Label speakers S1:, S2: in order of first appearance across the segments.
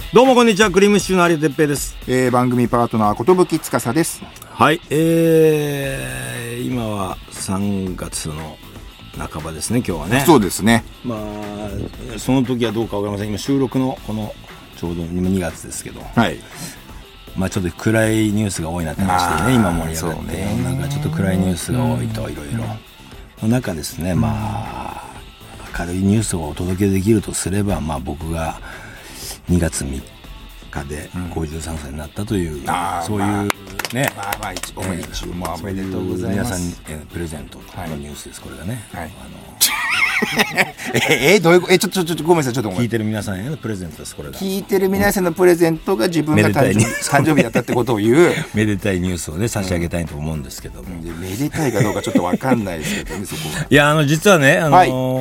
S1: どうもこんにちは、クリームシチューの有田哲平です。
S2: 番組パートナー寿司です。
S1: はい、今は3月の半ばですね、今日はね。
S2: そうですね。
S1: まあその時はどうかわかりません。今収録のこのちょうど2月ですけど、
S2: はい。
S1: まあちょっと暗いニュースが多いなって話でね、今盛り上がって、ね、なんかちょっと暗いニュースが多いといろいろの中ですね、まあ明るいニュースをお届けできるとすれば、まあ僕が2月3日で53歳になったという、そういうね、
S2: おめでとうございます。
S1: 皆さんにプレゼントのニュースです、これがね。はい、
S2: どういうちょっとごめんなさい、ちょっと
S1: 聞いてる皆さんへのプレゼントです、これが。
S2: 聞いてる皆さんのプレゼントが自分が誕生日だったってことを言う
S1: めでたいニュースをね差し上げたいと思うんですけども、
S2: めでたいかどうかちょっと分かんないですけどね、そこは。
S1: いや、実はね、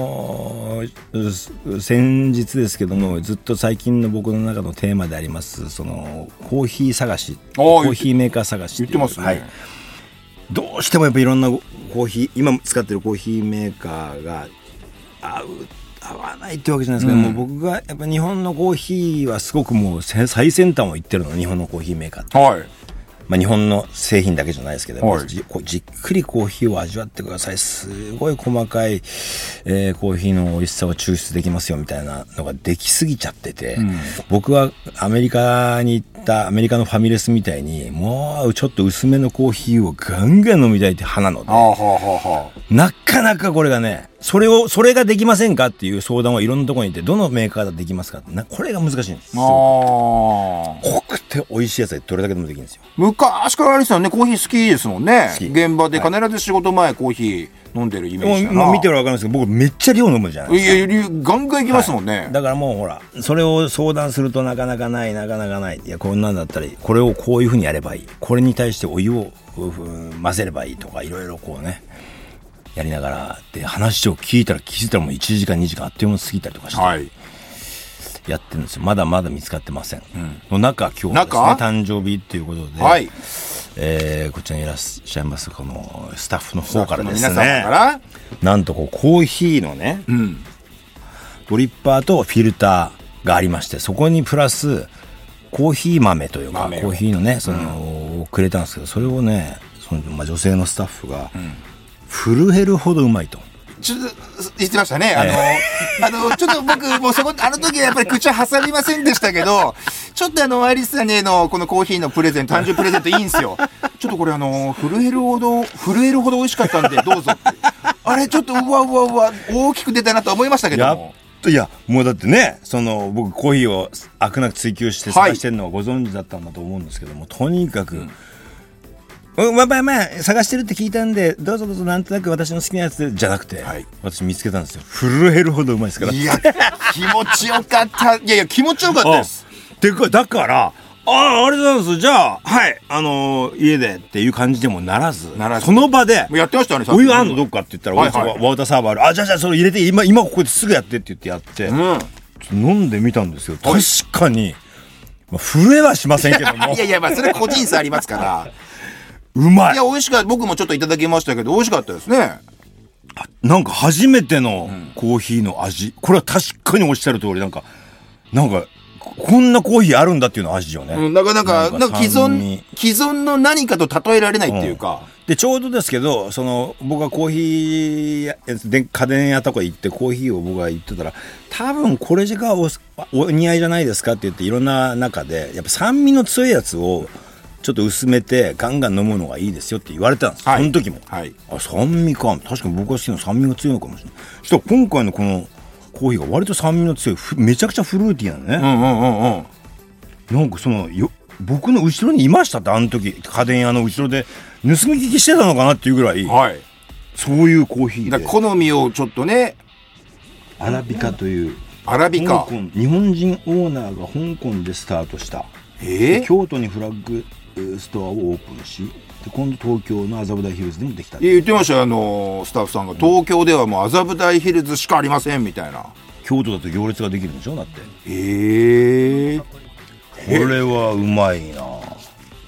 S1: 先日ですけども、ずっと最近の僕の中のテーマでありますそのコーヒー探し、コーヒーメーカー探し
S2: 言ってますね。はい、
S1: どうしてもやっぱいろんなコーヒー、今使ってるコーヒーメーカーが合わないってわけじゃないですけど、もう僕がやっぱ日本のコーヒーはすごくもう最先端をいってるの、日本のコーヒーメーカーって。
S2: はい。
S1: まあ、日本の製品だけじゃないですけど、
S2: はい、
S1: じっくりコーヒーを味わってください。すごい細かい、コーヒーの美味しさを抽出できますよみたいなのができすぎちゃってて、僕はアメリカに行ったアメリカのファミレスみたいにもうちょっと薄めのコーヒーをガンガン飲みたいって派なので、なかなかこれがね、それができませんかっていう相談はいろんなところにいて、どのメーカーだとできますかって、これが難しいんです。濃くて美味しいやつでどれだけでもできるんですよ。
S2: 昔からあれですよね、コーヒー好きですもんね。現場で必ず仕事前コーヒー飲んでるイメージだな。
S1: もう見てるわかるんですけど、僕めっちゃ量飲むじゃないですか。
S2: いやガンガンいきますもんね。はい、
S1: だからもうほら、それを相談するとなかなかない。いや、こんなんだったらこれをこういうふうにやればいい、これに対してお湯を混ぜればいいとか、いろいろこうねやりながらで、話を聞いたら気づいたらもう1時間2時間あっという間に過ぎたりとかして、はい、やってるんですよ。まだまだ見つかってません。の中、今日ですね、誕生日ということで、はい、こちらにいらっしゃいますこのスタッフの方からですね、なんとコーヒーのね、ドリッパーとフィルターがありまして、そこにプラスコーヒー豆というか、コーヒーのね、をくれたんですけど、それをね、女性のスタッフが、震えるほどうまいと
S2: ちょっと言ってましたね。ちょっと僕もうそこあの時はやっぱり口は挟みませんでしたけど、ちょっとアリスさんへのこのコーヒーのプレゼント、誕生日プレゼントいいんですよ。ちょっとこれ震えるほど美味しかったんでどうぞって。あれちょっとうわ大きく出たなと思いましたけども。
S1: いや、もうだってね、僕コーヒーを飽くなく追求して探してるのはご存知だったんだと思うんですけども、とにかく、まあ探してるって聞いたんでどうぞなんとなく私の好きなやつでじゃなくて、はい、私見つけたんですよ。震えるほどうまいですから。
S2: いや気持ちよかった。いや気持ちよかったです。
S1: だからあれなんです。じゃあはい家でっていう感じでもならずその場で
S2: やってましたね。
S1: お湯あんのどっかって言ったら、ウォーターサーバーある、じゃあそれ入れて今ここですぐやってって言ってやって、飲んでみたんですよ。確かに、震えはしませんけども
S2: いやそれ個人差ありますから
S1: うまい。
S2: いや美味しかった。僕もちょっといただきましたけど美味しかったですね。
S1: なんか初めてのコーヒーの味、これは確かにおっしゃる通り、なんかこんなコーヒーあるんだっていうの味よね。
S2: なんか既存の何かと例えられないっていうか、
S1: でちょうどですけど、僕がコーヒーで家電屋とか行ってコーヒーを僕が言ってたら、多分これがお似合いじゃないですかって言って、いろんな中でやっぱ酸味の強いやつをちょっと薄めてガンガン飲むのがいいですよって言われたんです、その時も、酸味か、確かに僕が好きな酸味が強いのかもしれない。そしたら今回のこのコーヒーが割と酸味の強い、めちゃくちゃフルーティーなのね。なんか僕の後ろにいましたって、あの時家電屋の後ろで盗み聞きしてたのかなっていうぐらい、そういうコーヒーで
S2: 好みをちょっとね、
S1: アラビカという
S2: アラビカ、
S1: 日本人オーナーが香港でスタートした、京都にフラッグストアをオープンし、で今度東京の麻布台ヒルズでもできた。
S2: 言ってましたよ、スタッフさんが。東京ではもう麻布台ヒルズしかありませんみたいな。
S1: 京都だと行列ができるんでしょ、だって。これはうまいな。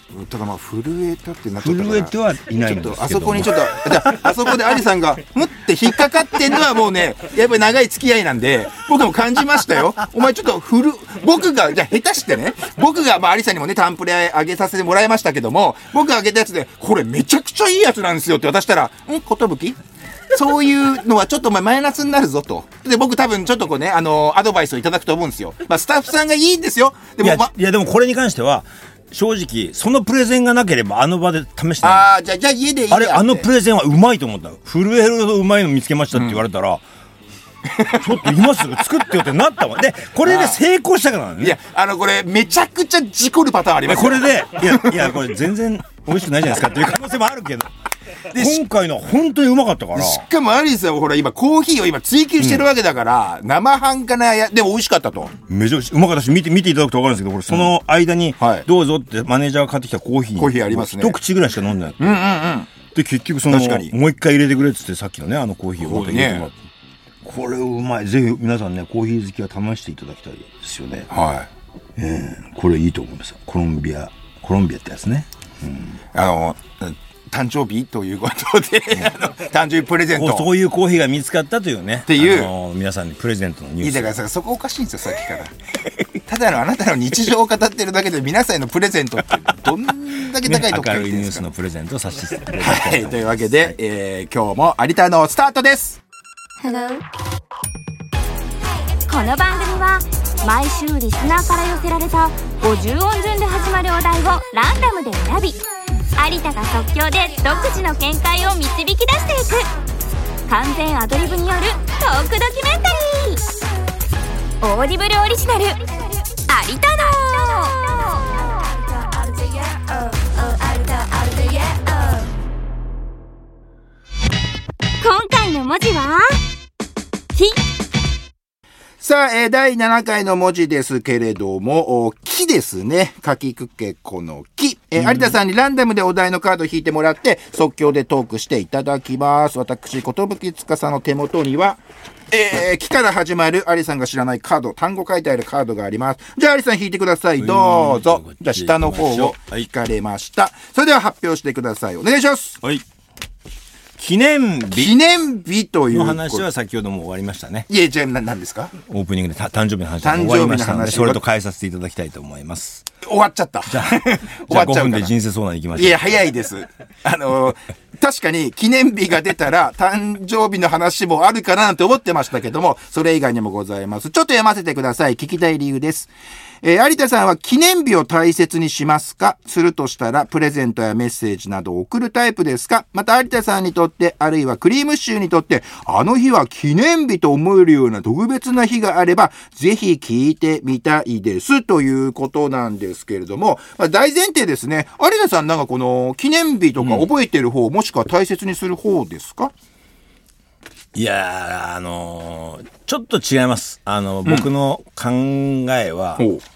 S2: ただまあ震えたってなっちゃったから
S1: 震えてはいないんですけども、
S2: ちょっとあそこにちょっとじゃあそこでアリさんがふって引っかかってんのはもうねやっぱり長い付き合いなんで僕も感じましたよ。お前ちょっと僕がじゃあ下手してね、僕がまあアリさんにもねタンプレあげさせてもらいましたけども、僕があげたやつでこれめちゃくちゃいいやつなんですよって渡したらことぶきそういうのはちょっとマイナスになるぞと。で、僕多分ちょっとこうね、アドバイスをいただくと思うんですよ。まあ、スタッフさんがいいんですよ。でも、
S1: いやでもこれに関しては、正直、そのプレゼンがなければあの場で試してない。
S2: ああ、じゃあ家でいいやって。
S1: あのプレゼンはうまいと思った。震えるほどうまいの見つけましたって言われたら、ちょっと今すぐ作ってよってなったわ。で、これで成功したからね。
S2: いや、これ、めちゃくちゃ事故るパターンありますよ。
S1: これで、いや、これ全然美味しくないじゃないですかっていう可能性もあるけど。今回のは本当にうまかったから。
S2: しかもアリスはほら今コーヒーを今追求してるわけだから、生半可なでも美味しかったと。
S1: めちゃくちゃうまかったし、見ていただくと分かるんですけど、これその間に、どうぞってマネージャーが買ってきたコーヒー
S2: ありますね。
S1: 一口ぐらいしか飲んでない。で、結局もう一回入れてくれっつってさっきのね、あのコーヒーをまた入れてもらって。これうまい。ぜひ皆さんね、コーヒー好きは試していただきたいですよね。
S2: はい。
S1: これいいと思います。コロンビアってやつね。
S2: 誕生日ということで、誕生日プレゼント。
S1: そういうコーヒーが見つかったというね。
S2: っていう。
S1: 皆さんにプレゼントのニュース。
S2: いいだからさ、そこおかしいんですよ、さっきから。ただのあなたの日常を語ってるだけで皆さんへのプレゼントってどんだけ高いとこ
S1: 明るいニュースのプレゼントをさせていただきた
S2: い。はい、というわけで、今日も有田のスタートです。
S3: Hello。この番組は毎週リスナーから寄せられた50音順で始まるお題をランダムで選び、有田が即興で独自の見解を導き出していく完全アドリブによるトークドキュメンタリー。オーディブルオリジナル有田の今回の文字はき。
S2: さあ、第7回の文字ですけれども、木ですね。かきくけこの木。有田さんにランダムでお題のカードを引いてもらって、即興でトークしていただきます。私、ことぶきつかさんの手元には、木から始まる有田さんが知らないカード、単語書いてあるカードがあります。じゃあ有田さん引いてください。どうぞ。じゃあ下の方を引かれました。それでは発表してください。お願いします。
S1: はい。記念日
S2: という
S1: の話は先ほども終わりましたね。
S2: いや、じゃあ何ですか？
S1: オープニングで誕生日の話は終わりましたので、それと変えさせていただきたいと思います。
S2: 終わっちゃった。
S1: じゃあ5分で人生相談行きましょう。
S2: いや、早いです。確かに記念日が出たら誕生日の話もあるかななんて思ってましたけども、それ以外にもございます。ちょっと読ませてください。聞きたい理由です。有田さんは記念日を大切にしますか？するとしたらプレゼントやメッセージなどを送るタイプですか？また有田さんにとって、あるいはクリームシチューにとって、あの日は記念日と思えるような特別な日があればぜひ聞いてみたいですということなんですけれども、大前提ですね。有田さんなんかこの記念日とか覚えてる方、もしくは大切にする方ですか？
S1: いやちょっと違います。僕の考えは、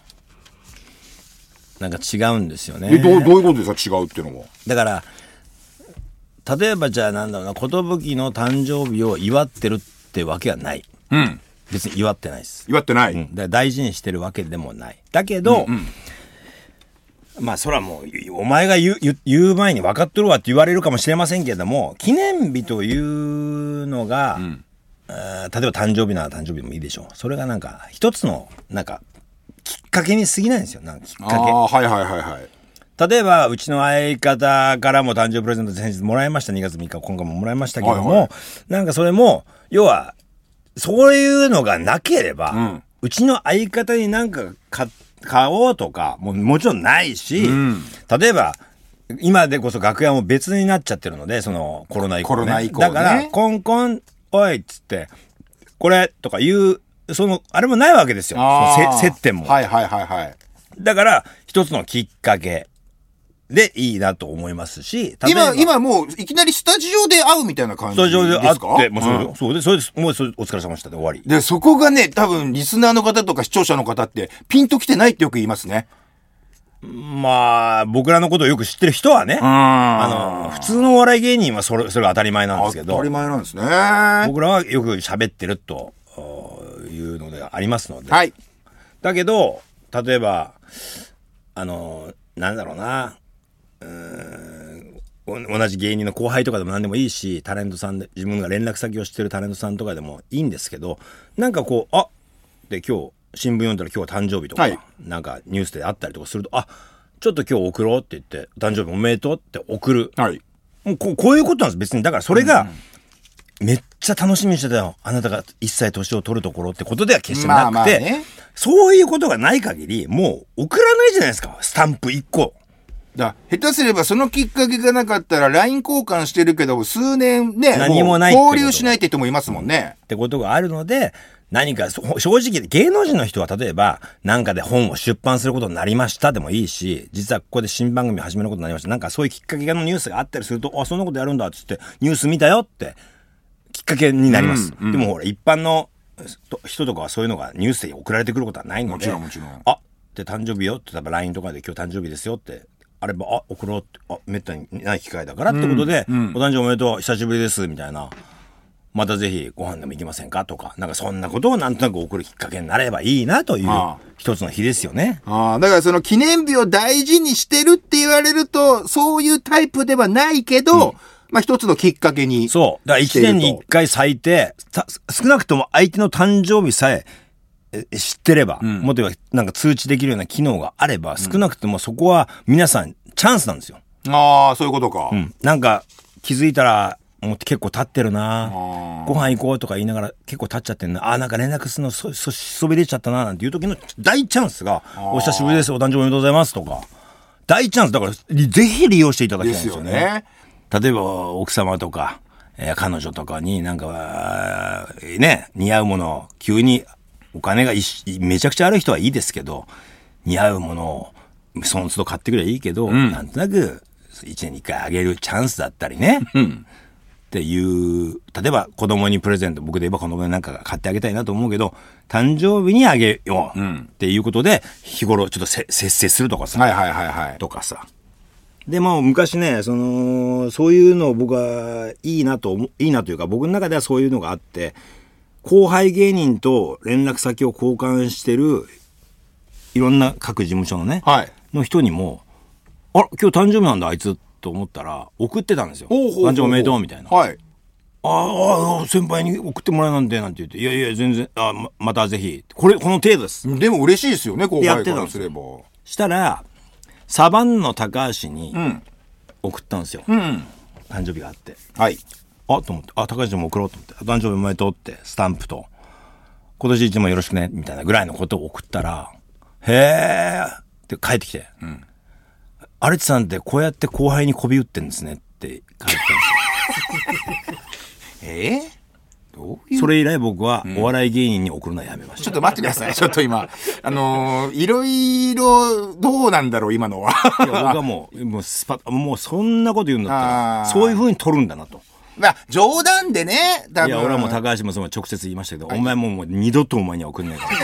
S1: なんか違うんですよね。
S2: どういうことですか？違うっていうのは。
S1: だから、例えばじゃあなんだろうな、寿の誕生日を祝ってるってわけはない。別に祝ってないです。
S2: 祝ってない。
S1: だから大事にしてるわけでもない。だけど、まあそれはもうお前が言う前に分かっとるわって言われるかもしれませんけれども、記念日というのが、例えば誕生日なら誕生日でもいいでしょう。それがなんか一つのなんかきっかけに過ぎないんですよ。なんかきっかけ。例えばうちの相方からも誕生日プレゼント先日もらいました。2月3日今回ももらいましたけども、なんかそれも要はそういうのがなければ、うちの相方になんか買おうとかもちろんないし、例えば今でこそ楽屋も別になっちゃってるので、そのコロナ以降ね。だからコンコンおいっつってこれとかいうそのあれもないわけですよ。接点も。だから一つのきっかけでいいなと思いますし、
S2: 今もういきなりスタジオで会うみたいな感じですか？
S1: スタジオで会って、そうです。もうそれお疲れ様でしたで終わり。
S2: で、そこがね、多分リスナーの方とか視聴者の方ってピンときてないってよく言いますね。
S1: まあ、僕らのことをよく知ってる人はね、普通のお笑い芸人はそれが当たり前なんですけど、
S2: 当たり前なんですね。
S1: 僕らはよく喋ってるというのでありますので。だけど、例えば、なんだろうな、 同じ芸人の後輩とかでも何でもいいし、タレントさんで自分が連絡先を知ってるタレントさんとかでもいいんですけど、なんかこうで今日新聞読んだら今日は誕生日とか、なんかニュースであったりとかすると、ちょっと今日送ろうって言って誕生日おめでとうって送る、もうこういうことなんです別に。だからそれが、めっちゃ楽しみにしてたよ、あなたが1歳年を取るところってことでは決してなくて、そういうことがない限りもう送らないじゃないですか、スタンプ1個。
S2: 下手すればそのきっかけがなかったら LINE 交換してるけど数年ね、
S1: 何もない
S2: 交流しないって人もいますもんね。
S1: ってことがあるので、何か正直芸能人の人は例えばなんかで本を出版することになりましたでもいいし、実はここで新番組始めることになりました、なんかそういうきっかけのニュースがあったりすると、そんなことやるんだっつってニュース見たよってきっかけになります、でもほら一般の人とかはそういうのがニュースで送られてくることはないので、
S2: もちろん
S1: って誕生日よって、例えば LINE とかで今日誕生日ですよってあれば、送ろうって、めったにない機会だからってことで、お誕生日おめでとう、久しぶりですみたいな、またぜひご飯でも行きませんかとか、なんかそんなことをなんとなく送るきっかけになればいいなという一つの日ですよね。
S2: だからその記念日を大事にしてるって言われると、そういうタイプではないけど、一つのきっかけに。
S1: そう。だから1年に1回最低、少なくとも相手の誕生日さえ知ってれば、もっと言えばなんか通知できるような機能があれば、少なくともそこは皆さんチャンスなんですよ。
S2: そういうことか。
S1: なんか気づいたら、もう結構経ってるな、ご飯行こうとか言いながら結構経っちゃってんな、なんか連絡するのそびれちゃったななんていう時の大チャンスが、お久しぶりです、お誕生日おめでとうございますとか、大チャンスだからぜひ利用していただきたいんですよね。例えば奥様とか、彼女とかになんか似合うものを急にお金がめちゃくちゃある人はいいですけど、似合うものをその都度買ってくればいいけど、なんとなく1年に1回あげるチャンスだったりね、っていう、例えば子供にプレゼント、僕で言えば子供になんか買ってあげたいなと思うけど、誕生日にあげようっていうことで、日頃ちょっと節制するとかさ、とかさ。でも昔ね、そういうのを僕はいいなというか、僕の中ではそういうのがあって、後輩芸人と連絡先を交換してるいろんな各事務所のね、の人にも、今日誕生日なんだあいつと思ったら送ってたんですよ。誕生日おめでとうみたいな。先輩に送ってもらえなんてなんて言って、いやいや全然、またぜひ、この程度です。
S2: でも嬉しいですよね、後輩からすれば。
S1: したらサバンの高橋に送ったんですよ、誕生日があって、と思って、高橋にも送ろうと思って、誕生日おめでとうってスタンプと、今年一年もよろしくねみたいなぐらいのことを送ったら、へーって帰ってきて、有地さんってこうやって後輩に媚び打ってんですねって書いてたんですよ。どういう？それ以来僕はお笑い芸人に送るのはやめました。
S2: ちょっと待ってください。ちょっと今、いろいろどうなんだろう今のは。
S1: いや僕はもうそんなこと言うんだったらそういう風に取るんだなと。
S2: 冗談でね、
S1: いや、俺はもう高橋も直接言いましたけど、お前もう二度とお前には送んないから。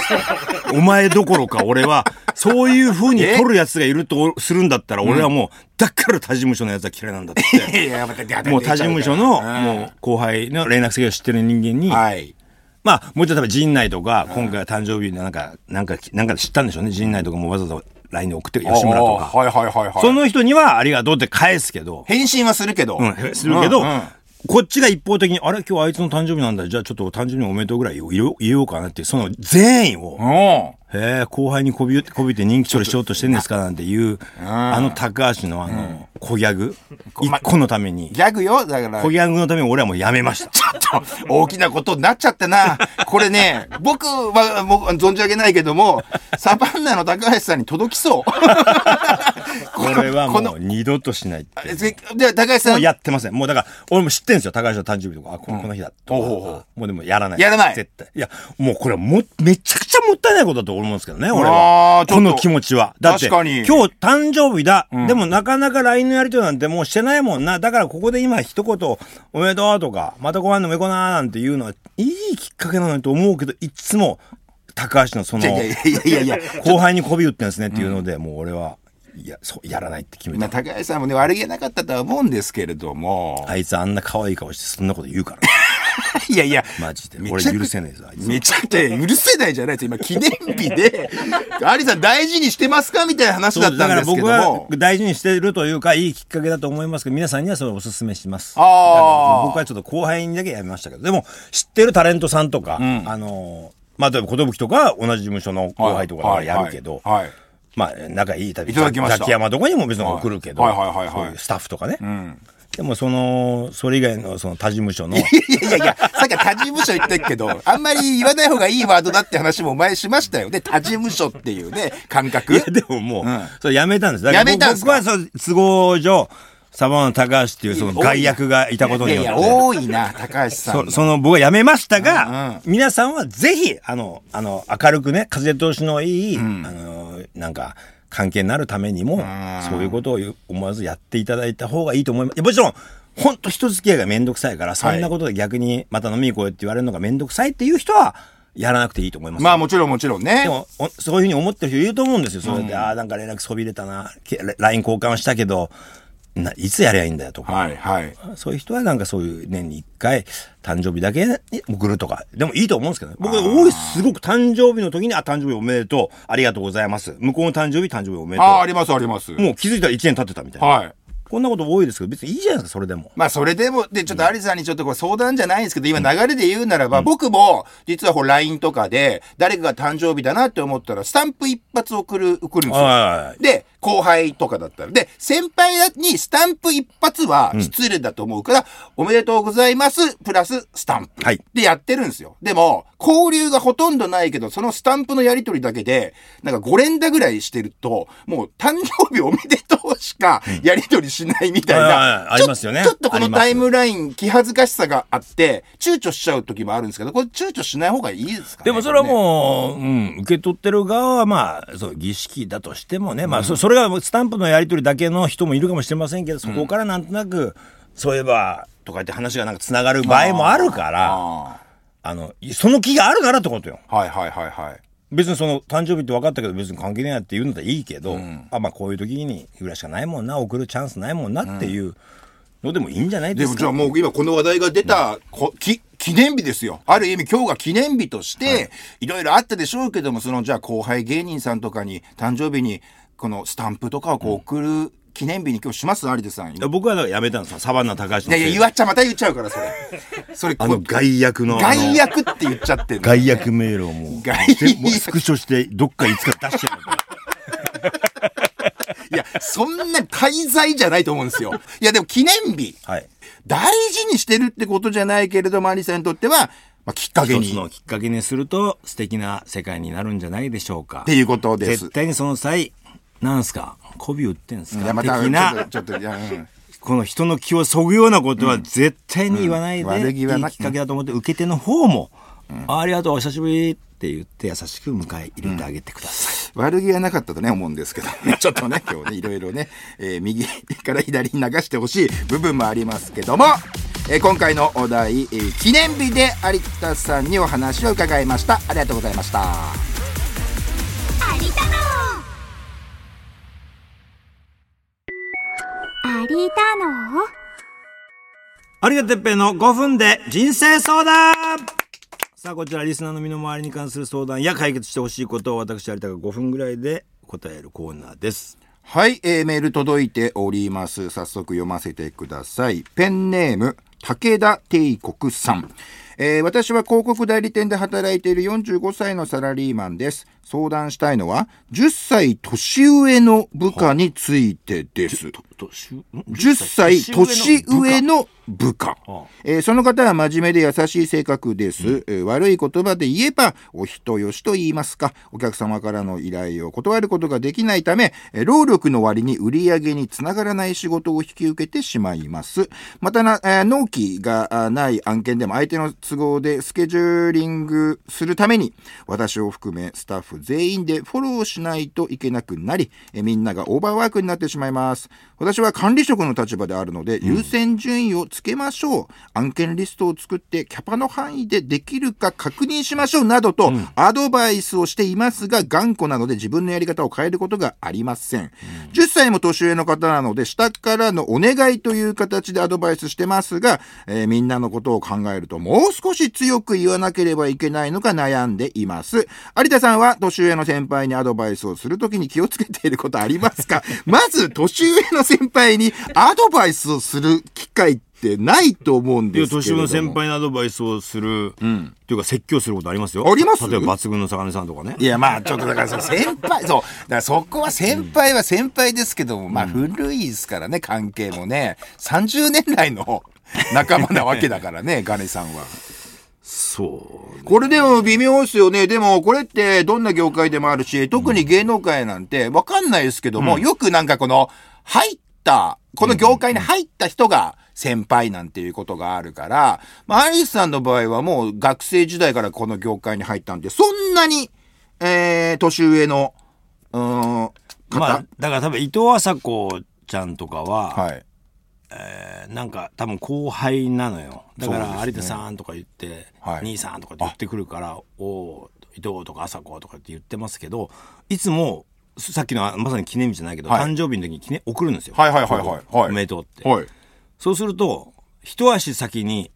S1: お前どころか俺は、そういう風に取る奴がいるとするんだったら、俺はもう、だから他事務所の奴は嫌いなんだって。もう他事務所の、もう後輩の連絡先を知ってる人間に、もうちょっと陣内とか、今回は誕生日でなんかで知ったんでしょうね。陣内とかもわざわざ LINE で送って吉村とか。その人にはありがとうって返すけど。
S2: 返信はするけど。
S1: するけど、こっちが一方的に、今日あいつの誕生日なんだ。じゃあちょっと誕生日おめでとうぐらい言おうかなっていう、その善意を、後輩にこびて人気処理しようとしてるんですかなんていう、高橋の小ギャグ、一個のために。
S2: ギャグよ、だから。
S1: 小ギャグのために俺はもうやめました。
S2: ちょっと、大きなことになっちゃったな。これね、僕はもう存じ上げないけども、サバンナの高橋さんに届きそう。
S1: これはもう二度としないって。
S2: で、高橋さん。
S1: もうやってません。もうだから、俺も知ってんですよ。高橋の誕生日とか、この日だと。もうでもやらない。絶対。いや、もうこれはめちゃくちゃもったいないことだと思うんですけどね、俺は。この気持ちは。だって、今日誕生日だ。でもなかなか LINE のやりとりなんてもうしてないもんな。だからここで今一言、おめでとうとか、またご飯でも行こうななんていうのは、いいきっかけなのにと思うけど、いつも、高橋のその、後輩に媚び打ってんですねっていうので、もう俺は、やらないって決めた。
S2: 高橋さんもね、悪気なかったとは思うんですけれども。
S1: あいつあんな可愛い顔してそんなこと言うから。
S2: いやいや、
S1: マジで。俺許せねえぞ、あいつ。
S2: めちゃくちゃ許せないじゃないです今、記念日で、アリさん大事にしてますかみたいな話だったんですけども。
S1: だから僕は大事にしてるというか、いいきっかけだと思いますけど、皆さんにはそれをお勧めします。僕はちょっと後輩にだけやめましたけど、でも、知ってるタレントさんとか、まあ、例えば、寿とか、同じ事務所の後輩とかはやるけど、まあ、仲いい旅、ザキヤマとかにも別に送るけど、そういうスタッフとかね。でもそれ以外の他事務所の。い
S2: や、さっきは他事務所言ってるけど、あんまり言わない方がいいワードだって話も前しましたよ。で、他事務所っていうね、感覚。
S1: いや、でももう、それやめたんです。だから僕は都合上、サバンナ高橋っていうその外役がいたことによって。
S2: いや、多いな、高橋さん。
S1: 僕は辞めましたが、皆さんはぜひ、明るくね、風通しのいい、なんか、関係になるためにも、そういうことを思わずやっていただいた方がいいと思います。もちろん、ほんと人付き合いがめんどくさいから、そんなことで逆にまた飲みに来いって言われるのがめんどくさいっていう人は、やらなくていいと思います。
S2: まあもちろんね。
S1: でも、そういうふうに思ってる人いると思うんですよ。そうやって、なんか連絡そびれたな、LINE 交換したけど、いつやりゃいいんだよとか、そういう人はなんかそういう年に1回誕生日だけに送るとかでもいいと思うんですけどね。僕すごく誕生日の時に誕生日おめでとうありがとうございます向こうの誕生日おめでとう
S2: あります
S1: もう気づいたら1年経ってたみたいな、こんなこと多いですけど別にいいじゃないですかそれでも。
S2: まあそれでもでちょっとアリさんにちょっとこれ相談じゃないんですけど今流れで言うならば、僕も実はLINE とかで誰かが誕生日だなって思ったらスタンプ一発送るんですよ。で後輩とかだったらで先輩にスタンプ一発は失礼だと思うから、おめでとうございますプラススタンプでやってるんですよ。でも交流がほとんどないけどそのスタンプのやり取りだけでなんか5連打ぐらいしてるともう誕生日おめでとうしかやり取りしないみたいな、
S1: ありますよね。
S2: ちょっとこのタイムライン気恥ずかしさがあって躊躇しちゃう時もあるんですけど、これ躊躇しない方がいいですかね。
S1: でもそれはもう、受け取ってる側はまあそう儀式だとしてもね、まあそれがスタンプのやり取りだけの人もいるかもしれませんけど、そこからなんとなくそういえばとかって話がなんかつながる場合もあるから、その気があるからってことよ。別にその誕生日って分かったけど別に関係ねえなって言うんだったらいいけど、まあこういう時にぐらいしかないもんな、送るチャンスないもんなっていうのでもいいんじゃないですか。
S2: でもじゃあもう今この話題が出た、記念日ですよ。ある意味今日が記念日として、いろいろあったでしょうけども、じゃあ後輩芸人さんとかに誕生日にこのスタンプとかをこう送る記念日に今日します有田さん。
S1: 僕はだからやめたんですよ。サバンナ高橋の。
S2: いやまた言っちゃうからそれ
S1: 外役の
S2: 外役って言っちゃってる、
S1: 外役メールをもうスクショしてどっかいつか出しちゃう
S2: いやそんな滞在じゃないと思うんですよ。いやでも記念日、大事にしてるってことじゃないけれども有田さんにとっては、きっかけに
S1: 一つのきっかけにすると素敵な世界になるんじゃないでしょうか
S2: っていうことです。
S1: 絶対にその際なんすか媚び売ってんすか、
S2: 的なちょっと
S1: この人の気をそぐようなことは絶対に言わないで、いいきっかけだと思って受け手の方も、ありがとうお久しぶりって言って優しく迎え入れてあげてください。
S2: 悪気はなかったとね思うんですけどちょっとね今日ねいろいろね、右から左に流してほしい部分もありますけども、今回のお題、記念日で有田さんにお話を伺いました。ありがとうございました。
S3: 有田の
S1: 有田哲平の5分で人生相談。さあこちらリスナーの身の回りに関する相談や解決してほしいことを私有田が5分ぐらいで答えるコーナーです。
S2: はい、メール届いております。早速読ませてください。ペンネーム武田帝国さん。私は広告代理店で働いている45歳のサラリーマンです。相談したいのは10歳年上の部下についてです。10歳年上の部下、その方は真面目で優しい性格です、悪い言葉で言えばお人よしと言いますか、お客様からの依頼を断ることができないため、労力の割に売り上げにつながらない仕事を引き受けてしまいます。また納期がない案件でも相手の都合でスケジューリングするために私を含めスタッフフ全員でフォローしないといけなくなり、みんながオーバーワークになってしまいます。私は管理職の立場であるので、優先順位をつけましょう。案件リストを作ってキャパの範囲でできるか確認しましょうなどとアドバイスをしていますが、頑固なので自分のやり方を変えることがありません。10歳も年上の方なので、下からのお願いという形でアドバイスしてますが、みんなのことを考えるともう少し強く言わなければいけないのか悩んでいます。有田さんは年上の先輩にアドバイスをするときに気をつけていることありますか？まず年上の先輩にアドバイスをする機会ってないと思うんですけれども。
S1: 年上の先輩にアドバイスをする、っていうか説教することありますよ。
S2: あります？
S1: 例えば抜群の魚さんとかね。
S2: いやまあちょっとだから先輩そうだからそこは先輩は先輩ですけども、まあ古いですからね、関係もね30年来の仲間なわけだからねガネさんは。
S1: そう、
S2: これでも微妙ですよね。でもこれってどんな業界でもあるし、特に芸能界なんてわかんないですけども、よくなんかこのこの業界に入った人が先輩なんていうことがあるから、まあアリスさんの場合はもう学生時代からこの業界に入ったんで、そんなに年上の方、
S1: まあだから多分伊藤麻子ちゃんとかは、
S2: はい、
S1: なんか多分後輩なのよ。だから
S2: そうですね
S1: 有田さんとか言って、
S2: はい、
S1: 兄さんとかって言ってくるから、お伊藤とか麻子とかって言ってますけど、いつもさっきのまさに記念日じゃないけど、誕生日の時に送るんですよ。
S2: はいはいはいはい、
S1: おめでとうって、はい、そうすると一足先に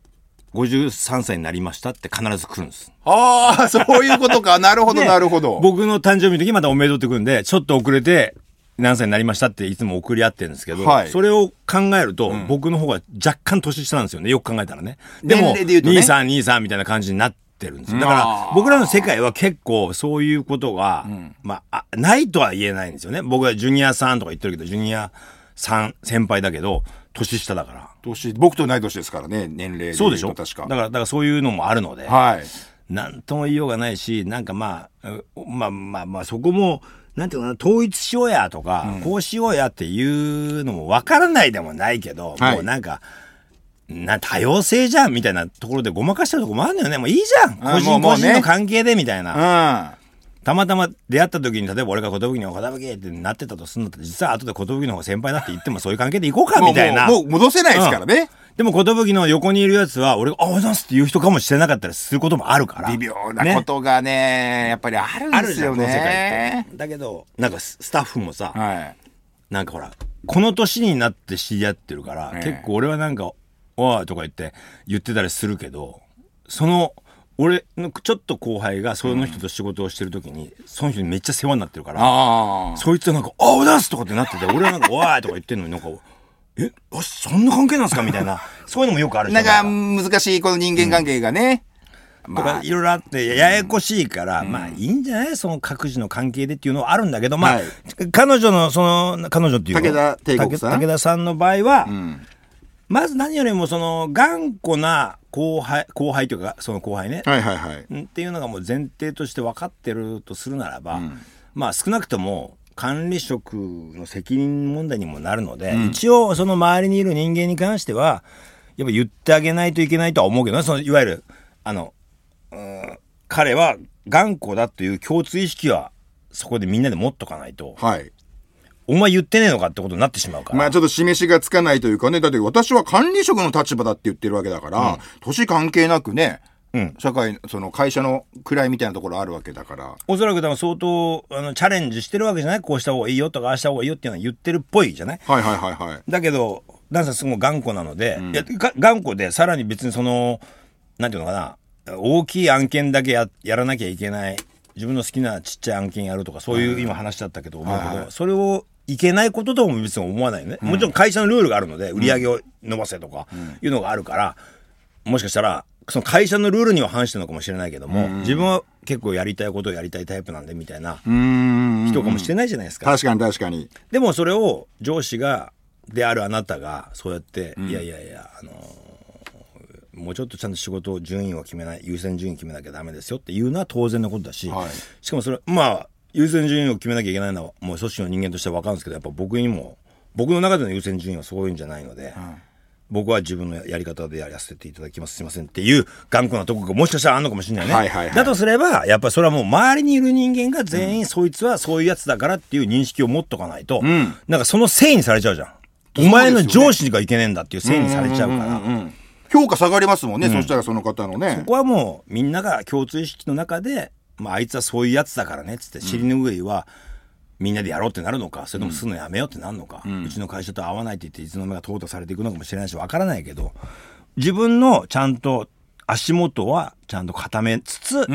S1: 53歳になりましたって必ず来るんです。
S2: ああ、そういうことか。なるほどなるほど。
S1: 僕の誕生日の時またおめでとうって来るんで、ちょっと遅れて何歳になりましたっていつも送り合ってるんですけど、はい、それを考えると、僕の方が若干年下なんですよね。よく考えたらね。でも兄さん兄さんみたいな感じになってるんですよ。だから僕らの世界は結構そういうことが、まあないとは言えないんですよね。僕はジュニアさんとか言ってるけど、ジュニアさん先輩だけど年下だから。
S2: 僕と同い年ですからね、年齢で。
S1: そうでしょ。
S2: 確か。
S1: だからそういうのもあるので、
S2: はい、
S1: なんとも言いようがないし、なんかまあそこもなんていうかな、統一しようやとか、こうしようやっていうのも分からないでもないけど、もうなんか多様性じゃんみたいなところでごまかしてるとこもあるんだよね。もういいじゃん、個人個人の関係でみたいな。たまたま出会った時に、例えば俺が寿には寿ってなってたとするんだったら、実は後で寿の方が先輩だって言ってもそういう関係でいこうかみたいな。
S2: もう戻せないですからね。
S1: でも寿の横にいるやつは俺がおはようございますって言う人かもしれなかったりすることもあるから。
S2: 微妙なことがね、やっぱりあるんですよね。
S1: だけどなんかスタッフもさ、なんかほらこの年になって知り合ってるから、結構俺はなんかおいとか言ってたりするけど、その俺のちょっと後輩がその人と仕事をしてる時に、その人にめっちゃ世話になってるから、そいつはなんかおはようございますとかってなってて、俺はなんかおいとか言ってんのになんかそんな関係なんですかみたいな、そういうのもよくあるじゃん。
S2: なんか難しいこの人間関係がね、
S1: とかいろいろあってややこしいから、まあいいんじゃない、その各自の関係でっていうのはあるんだけど、まあ彼女っていう武田さんの場合は、まず何よりもその頑固な後輩というか、その後輩ね、っていうのがもう前提として分かってるとするならば、まあ少なくとも管理職の責任問題にもなるので、一応その周りにいる人間に関してはやっぱ言ってあげないといけないとは思うけどね。そのいわゆる彼は頑固だという共通意識はそこでみんなで持っとかないと、お前言ってねえのかってことになってしまうから。
S2: まあちょっと示しがつかないというかね。だって私は管理職の立場だって言ってるわけだから、年関係なくね、社会、その会社の位みたいなところあるわけだから。
S1: おそらく相当チャレンジしてるわけじゃない。こうした方がいいよとかああした方がいいよっていうのは言ってるっぽいじゃない。だけどダンさんすごい頑固なので、頑固でさらに別にそのなんていうのかな、大きい案件だけ やらなきゃいけない、自分の好きなちっちゃい案件やるとか、そういう今話しちゃったけど思うけど、それをいけないこととも別に思わないよね。もちろん会社のルールがあるので、売り上げを伸ばせとかいうのがあるから、もしかしたらその会社のルールには反してるのかもしれないけども、自分は結構やりたいことをやりたいタイプなんでみたいな人かもしれないじゃないですか。
S2: 確かに確かに。
S1: でもそれを上司であるあなたがそうやって、いやもうちょっとちゃんと仕事を優先順位決めなきゃダメですよっていうのは当然のことだし、しかもそれ優先順位を決めなきゃいけないのはもう組織の人間としては分かるんですけど、やっぱ僕の中での優先順位はそういうんじゃないので、 僕は自分のやり方でやらせていただきます。すいませんっていう頑固なとこがもしかしたらあんのかもしれないね。
S2: はいはいはい、
S1: だとすれば、やっぱりそれはもう周りにいる人間が全員そいつはそういうやつだからっていう認識を持っとかないと、なんかそのせいにされちゃうじゃん。お前の上司がいけねえんだっていうせいにされちゃうから。
S2: 評価下がりますもんね、そしたらその方のね。
S1: そこはもうみんなが共通意識の中で、あいつはそういうやつだからねっつって尻拭いは、みんなでやろうってなるのか、それともするのやめようってなるのか、うちの会社と合わないって言っていつの間にか淘汰されていくのかもしれないし、わからないけど、自分のちゃんと足元はちゃんと固めつつ、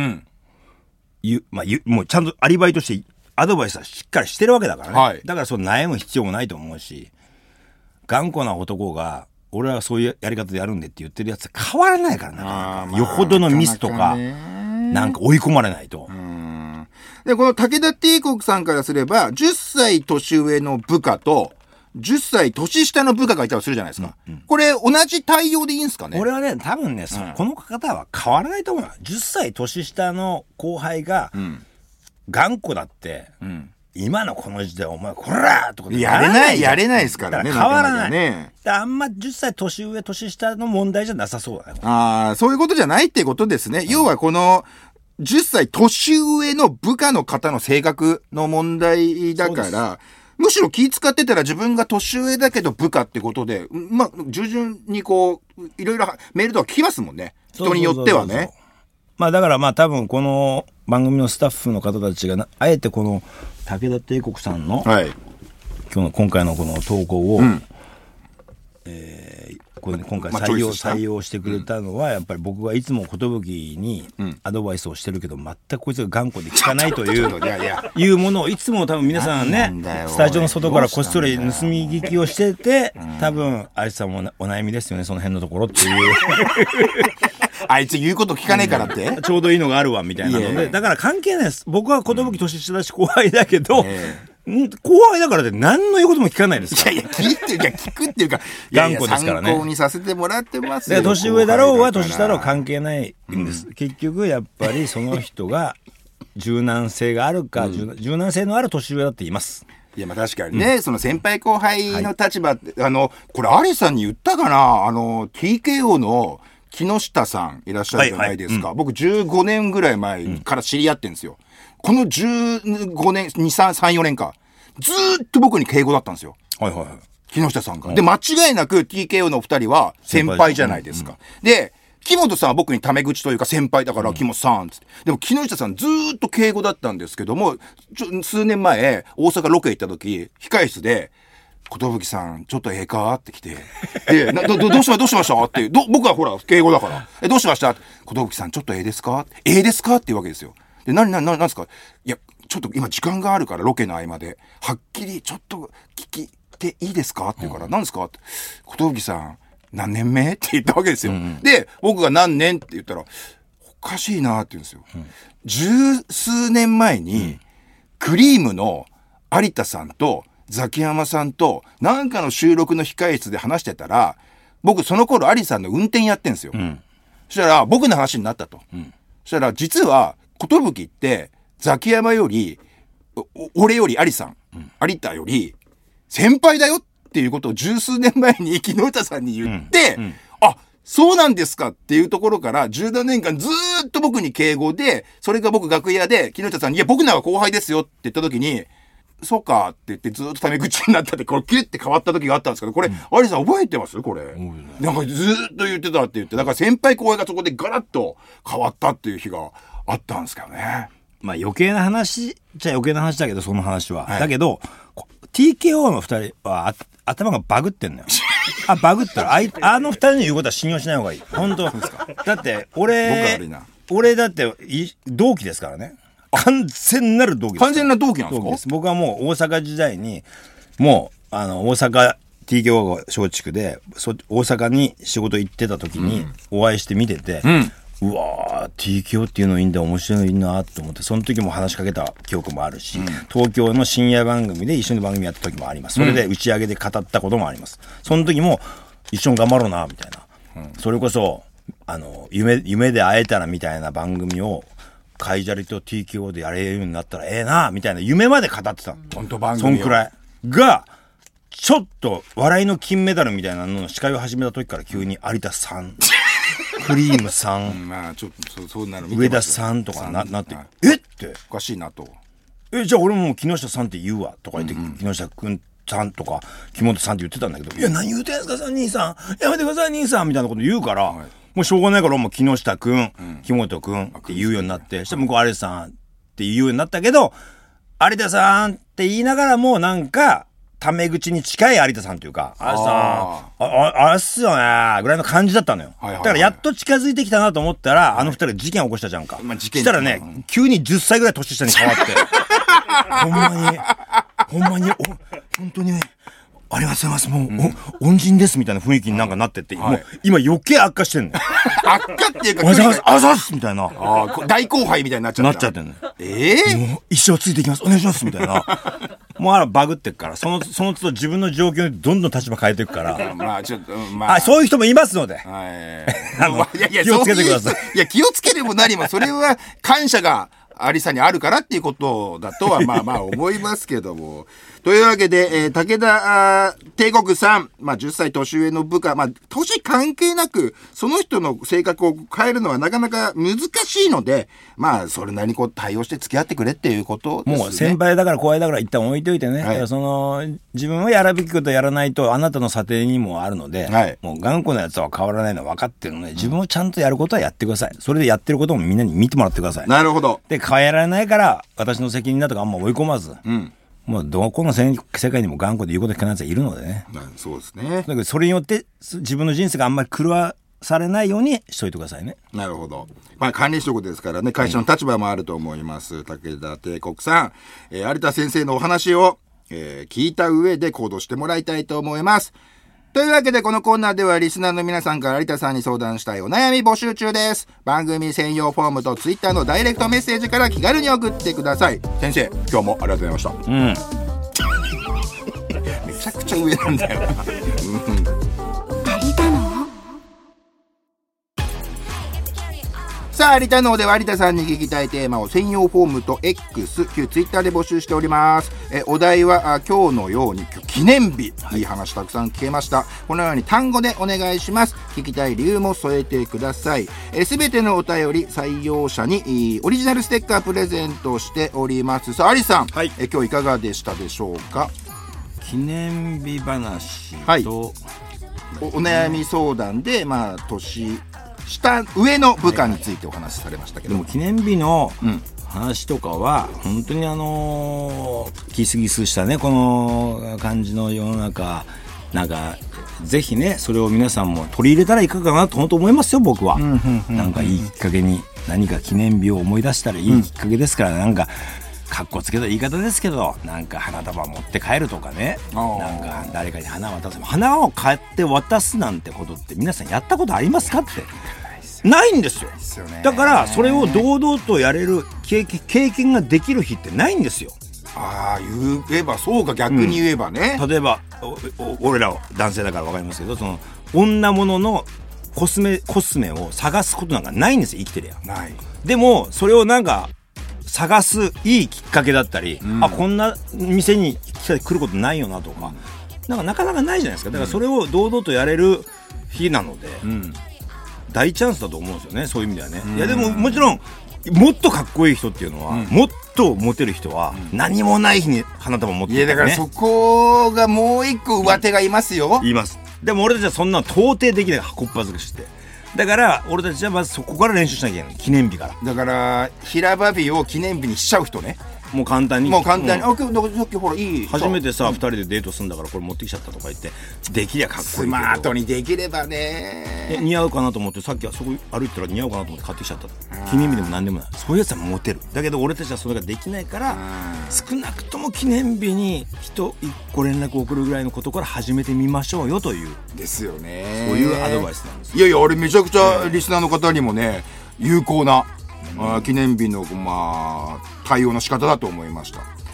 S1: もうちゃんとアリバイとしてアドバイスはしっかりしてるわけだからね。はい、だからその悩む必要もないと思うし、頑固な男が俺はそういうやり方でやるんでって言ってるやつは変わらないからな。よほどのミスとか、なんか追い込まれないと。
S2: で、この武田帝国さんからすれば、10歳年上の部下と、10歳年下の部下がいたとするじゃないですか。これ、同じ対応でいいんですかね？
S1: 俺はね、多分ね、この方は変わらないと思うよ。10歳年下の後輩が、頑固だって、今のこの時代、お前、こらーとか
S2: やれないですからね。
S1: 変わらない。ね、あんま10歳年上、年下の問題じゃなさそうだね。
S2: ああ、そういうことじゃないってことですね。要はこの、10歳年上の部下の方の性格の問題だから、むしろ気使ってたら自分が年上だけど部下ってことで、従順にこう、いろいろメールとか聞きますもんね。人によってはね。
S1: だから多分この番組のスタッフの方たちがあえてこの武田帝国さんの、今回のこの投稿を、これ今回採用してくれたのは、やっぱり僕がいつも寿にアドバイスをしてるけど、全くこいつが頑固で聞かないというものをいつも多分皆さんね、スタジオの外からこっそり盗み聞きをしてて、多分あいつさんもお悩みですよね、その辺のところっていう。
S2: あいつ言うこと聞かねえからって、
S1: ちょうどいいのがあるわみたいなので、だから関係ないです。僕は寿年下だし後輩だけど、後輩だからって何の言うことも聞かないですから。
S2: 聞くっていうか、
S1: 頑固ですからね。
S2: 参考にさせてもらってますよ。
S1: 年上だろうが年下だろう関係ないんです。結局やっぱりその人が柔軟性があるか、柔軟性のある年上だって言います。
S2: いや、確かにね、その先輩後輩の立場って、これアリさんに言ったかな、TKO の木下さんいらっしゃるじゃないですか。僕15年ぐらい前から知り合ってんですよ。この15年、3、4年か。ずーっと僕に敬語だったんですよ。木下さんが。で、間違いなく TKO のお二人は先輩じゃないですか。で、木本さんは僕にタメ口というか先輩だから、木本さんつって。でも木下さんずーっと敬語だったんですけども、数年前、大阪ロケ行った時、控室で、寿さん、ちょっとええかって来て、で、どうしましたって、僕はほら、敬語だから。どうしました寿さん、ちょっとええですかええですかって言うわけですよ。で、なんですかいや、ちょっと今時間があるから、ロケの合間で。はっきり、ちょっと聞いていいですかって言うから、何ですかって。寿さん、何年目って言ったわけですよ。で、僕が何年って言ったら、おかしいなって言うんですよ。十数年前に、クリームの有田さんと、ザキヤマさんとなんかの収録の控室で話してたら、僕その頃アリさんの運転やってんですよ。そしたら僕の話になったと。そしたら実は寿ってザキヤマより俺よりアリさん、有田より先輩だよっていうことを十数年前に木下さんに言って、あ、そうなんですかっていうところから17年間ずーっと僕に敬語で、それが僕楽屋で木下さんに、いや僕なんか後輩ですよって言った時に、そうかって言ってずっとタメ口になったって、これキュッて変わった時があったんですけど、これ、アリさん覚えてますこれ。なんかずっと言ってたって言って、だから先輩後輩がそこでガラッと変わったっていう日があったんですけどね。
S1: 余計な話じゃ余計な話だけど、その話は。だけど、TKO の二人は頭がバグってんのよ。バグったら、あの二人の言うことは信用しない方がいい。本当ですか。だって、俺だって同期ですからね。完全なる同期です。
S2: 完全な同期なんですか？
S1: 僕はもう大阪時代に、もう、大阪 TKO が松竹で、大阪に仕事行ってた時にお会いして見てて、うわー TKO っていうのいいんだ、面白いなと思って、その時も話しかけた記憶もあるし、東京の深夜番組で一緒に番組やった時もあります。それで打ち上げで語ったこともあります。その時も一緒に頑張ろうなみたいな、それこそ夢で会えたらみたいな番組をカイジャリと TKO でやれるようになったらええなみたいな夢まで語ってた。
S2: 本当番組
S1: そんくらいがちょっと笑いの金メダルみたいなのの司会を始めた時から急に有田さんクリームさん、
S2: まあちょっとそうなの
S1: 上田さんとかなって、えって
S2: おかしいなと。
S1: じゃあ俺も木下さんって言うわとか言って、木下くんさんとか木本さんって言ってたんだけど、いや何言うてんすか兄さん、やめてください兄さんみたいなこと言うから、もうしょうがないからもう木下くん、木本くんって言うようになって、そしたら向こう有田さんって言うようになったけど、有田さんって言いながらもなんかタメ口に近い有田さんというか、有田さん、あれっすよねぐらいの感じだったのよ。だからやっと近づいてきたなと思ったら、あの二人事件起こしたじゃんか。したらね、急に10歳ぐらい年下に変わって。ほんまに、本当にね、ありがとうございます。もう、恩人ですみたいな雰囲気になんかなってって、もう今余計悪化してんのよ。
S2: 悪化っていうか、
S1: あざっすみたいな。
S2: 大後輩みたいになっちゃってんの。
S1: もう一生ついていきます。お願いしますみたいな。もうバグってっから、その都度自分の状況にどんどん立場変えていくから。
S2: まあちょっと、まあ。
S1: そういう人もいますので。気をつけてください。
S2: いや、気をつけるも何も、それは感謝がありさにあるからっていうことだとは、まあ思いますけども。というわけで、武田帝国さん、10歳年上の部下、年関係なく、その人の性格を変えるのはなかなか難しいので、それなりに対応して付き合ってくれっていうことですね。
S1: もう先輩だから後輩だから一旦置いといてね。はい、自分はやるべきことをやらないと、あなたの査定にもあるので、もう頑固なやつは変わらないのは分かってるので、自分をちゃんとやることはやってください。それでやってることもみんなに見てもらってください。
S2: なるほど。
S1: で、変えられないから、私の責任だとかあんま追い込まず、もうどこの世界にも頑固で言うこと聞かないやつはいるのでね。
S2: そうですね。だ
S1: けどそれによって自分の人生があんまり狂わされないようにしといてくださいね。
S2: なるほど。管理職ですからね、会社の立場もあると思います。武田帝国さん、有田先生のお話を、聞いた上で行動してもらいたいと思います。というわけでこのコーナーではリスナーの皆さんから有田さんに相談したいお悩み募集中です。番組専用フォームとツイッターのダイレクトメッセージから気軽に送ってください。先生、今日もありがとうございました。めちゃくちゃ上なんだよな。さあ、有田のでは有田さんに聞きたいテーマを専用フォームと X、旧ツイッターで募集しております。お題は今日のように記念日、いい話たくさん聞けました。このように単語でお願いします。聞きたい理由も添えてください。すべてのお便り採用者にオリジナルステッカープレゼントしております。さあ、有田さん、今日いかがでしたでしょうか。
S1: 記念日話と、
S2: お悩み相談で、年下上の部下についてお話しされましたけど、
S1: でも記念日の話とかは本当にギスギスしたねこの感じの世の中、なんかぜひねそれを皆さんも取り入れたらいかがかなと本当思いますよ僕は。なんかいいきっかけに何か記念日を思い出したらいいきっかけですから、なんかかっこつけた言い方ですけど、なんか花束持って帰るとかね、なんか誰かに花渡す、花を買って渡すなんてことって皆さんやったことありますかってないんですよ。だからそれを堂々とやれる経験ができる日ってないんですよ。
S2: 言えばそうか、逆に言えばね、
S1: 例えば俺ら男性だから分かりますけど、その女物のコスメを探すことなんかないんですよ、生きてりゃ。
S2: ない。
S1: でもそれをなんか探すいいきっかけだったり、こんな店に来ることないよなとか、なんかなかなかないじゃないですか。だからそれを堂々とやれる日なので、大チャンスだと思うんですよね、そういう意味ではね。いやでももちろんもっとかっこいい人っていうのは、もっとモテる人は何もない日に花束持ってる、ね、
S2: いやだからそこがもう一個上手がいますよ。
S1: います。でも俺たちはそんなの到底できない、こっぱずかして。だから俺たちはまずそこから練習しなきゃいけない、記念日から。
S2: だから平場日を記念日にしちゃう人ね。
S1: もう簡単に
S2: さっきほらいい
S1: 初めてさ、2人でデートするんだからこれ持ってきちゃったとか言ってできりゃかっこいいけど、
S2: スマートにできればね、
S1: 似合うかなと思って、さっきはそこ歩いてたら似合うかなと思って買ってきちゃった。記念日でも何でもない、そういうやつはモテる。だけど俺たちはそれができないから、少なくとも記念日に1個連絡を送るぐらいのことから始めてみましょうよという
S2: ですよね。
S1: そういうアドバイスなんですよ。
S2: いやあれめちゃくちゃリスナーの方にもね有効な記念日の対応の仕方だと思いました。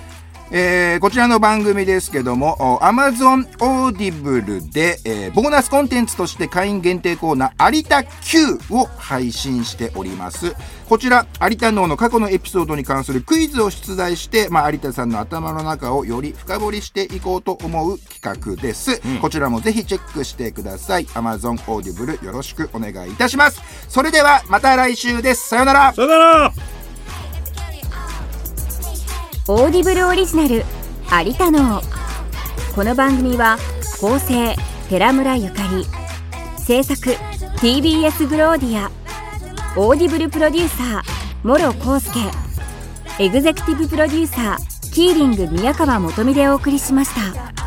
S2: こちらの番組ですけども Amazon Audible で、ボーナスコンテンツとして会員限定コーナー有田 Q を配信しております。こちら有田脳の過去のエピソードに関するクイズを出題して、有田さんの頭の中をより深掘りしていこうと思う企画です、こちらもぜひチェックしてください。 Amazon Audible よろしくお願いいたします。それではまた来週です。さよなら。
S1: さよなら。
S3: オーディブルオリジナル有田脳。この番組は構成寺村ゆかり、制作 TBS グローディア、オーディブルプロデューサー諸康介、エグゼクティブプロデューサーキーリング宮川元美でお送りしました。